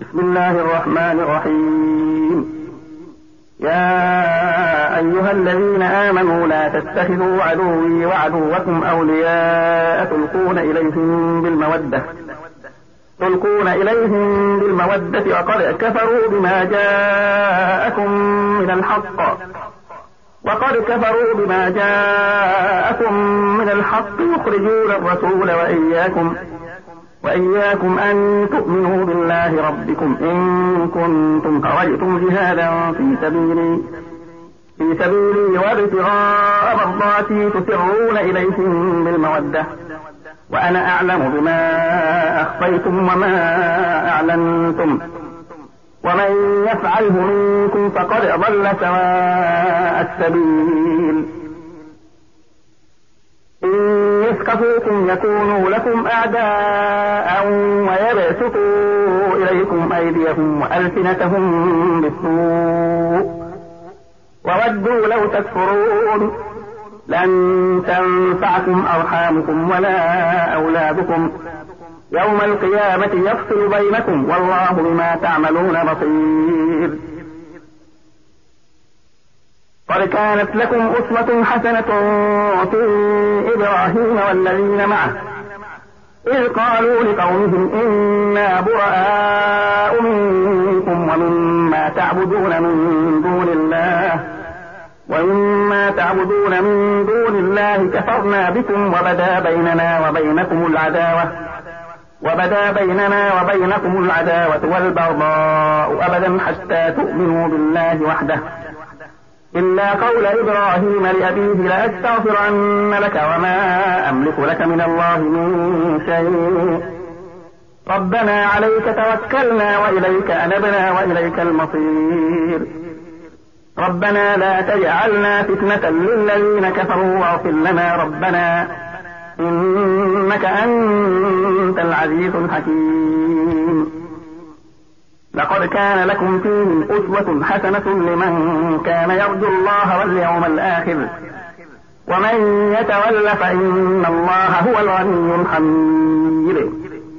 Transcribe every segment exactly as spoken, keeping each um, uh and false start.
بسم الله الرحمن الرحيم. يا أيها الذين آمنوا لا تتخذوا عدوي وعدوكم أولياء تلقون إليهم بالمودة تلقون إليهم بالمودة وقد كفروا بما جاءكم من الحق وقد كفروا بما جاءكم من الحق يخرجون الرسول وإياكم وإياكم أن تؤمنوا بالله ربكم إن كنتم خرجتم جهادا في سبيلي في سبيلي وابتغاء مرضاتي تسرون إليهم بالمودة وأنا أعلم بما أخفيتم وما أعلنتم ومن يفعله منكم فقد ضل سواء السبيل. إن يثقفوكم يكونوا لكم أعداء ويبسطوا إليكم أيديهم وألسنتهم بالسوء وودوا لو تكفرون لن تنفعكم أرحامكم ولا أولادكم يوم القيامة يفصل بينكم والله بما تعملون بصير. قد كانت لكم أسوة حسنة في إبراهيم والذين معه إذ قالوا لقومهم إنا براء منكم ومما تعبدون من دون الله ومما تعبدون من دون الله كفرنا بكم وبدا بيننا وبينكم العداوة وبدا بيننا وبينكم العداوة والبغضاء أبدا حتى تؤمنوا بالله وحده إلا قول إبراهيم لأبيه لأستغفرن لك وما أملك لك من الله من شيء ربنا عليك توكلنا وإليك أنبنا وإليك المصير ربنا لا تجعلنا فتنة للذين كفروا واغفر لنا ربنا إنك أنت العزيز الحكيم. لقد كان لكم فيهم أسوة حسنة لمن كان يرجو الله واليوم الآخر ومن يتول فإن الله هو الغني الحميد.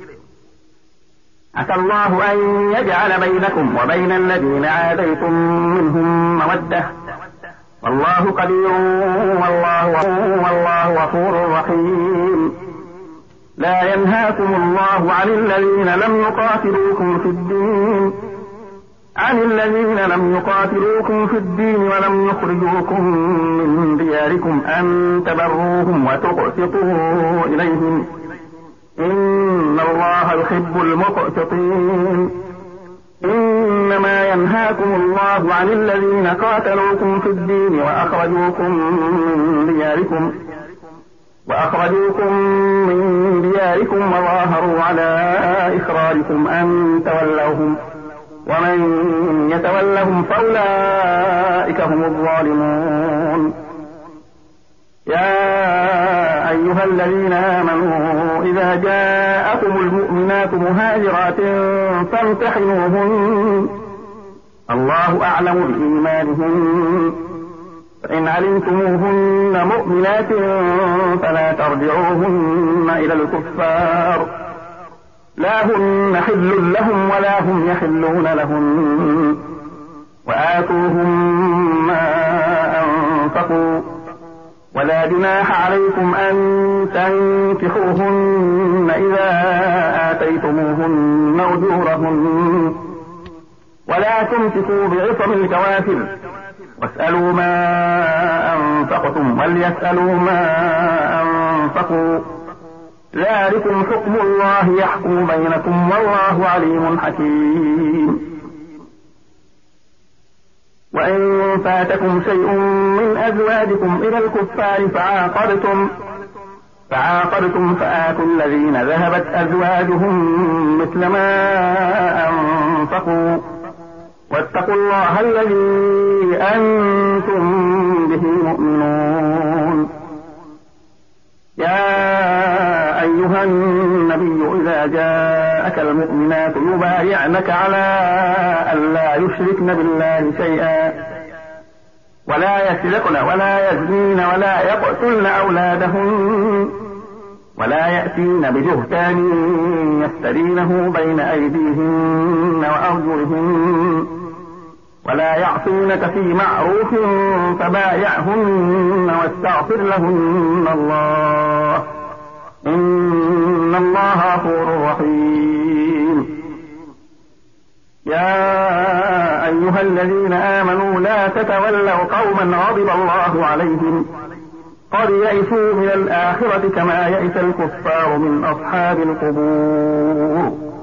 عسى الله أن يجعل بينكم وبين الذين عاديتم منهم مودة والله قدير والله والله غفور رحيم. لا ينهاكم الله عن الذين لم يقاتلوكم في الدين عن الذين لم يقاتلوكم في الدين ولم يخرجوكم من دياركم أن تبروهم وتقسطوا إليهم إن الله يحب المقسطين. إنما ينهاكم الله عن الذين قاتلوكم في الدين وأخرجوكم من دياركم وأخرجوكم من دياركم وظاهروا على إخراجكم أن تولوهم ومن يتولهم فأولئك هم الظالمون. يا أيها الذين آمنوا إذا جاءكم المؤمنات مهاجرات فامتحنوهن الله أعلم بإيمانهن فإن علمتموهن مؤمنات فلا ترجعوهن إلى الكفار لا هن حل لهم ولا هم يحلون لهم وآتوهم ما أنفقوا ولا جناح عليكم أن تنكحوهن إذا آتيتموهن أجورهن ولا تمسكوا بعصم الكوافر واسألوا ما أنفقتم وليسألوا ما أنفقوا ذلكم حكم الله يحكم بينكم والله عليم حكيم. وإن فاتكم شيء من أزواجكم إلى الكفار فعاقبتم فعاقبتم فآتوا الذين ذهبت أزواجهم مثل ما أنفقوا واتقوا الله الذي أنتم به مؤمنون. يا أيها النبي إذا جاءك المؤمنات يبايعنك على ألا يشركن بالله شيئا ولا يسرقن ولا يزنين ولا يقتلن أولادهن ولا يأتين ببهتان يفترينه بين أيديهن أرجلهن ولا يعصينك في معروف فبايعهن واستغفر لهن الله إن الله غفور رحيم. يا أيها الذين آمنوا لا تتولوا قوما غضب الله عليهم قد يئسوا من الآخرة كما يئس الكفار من أصحاب القبور.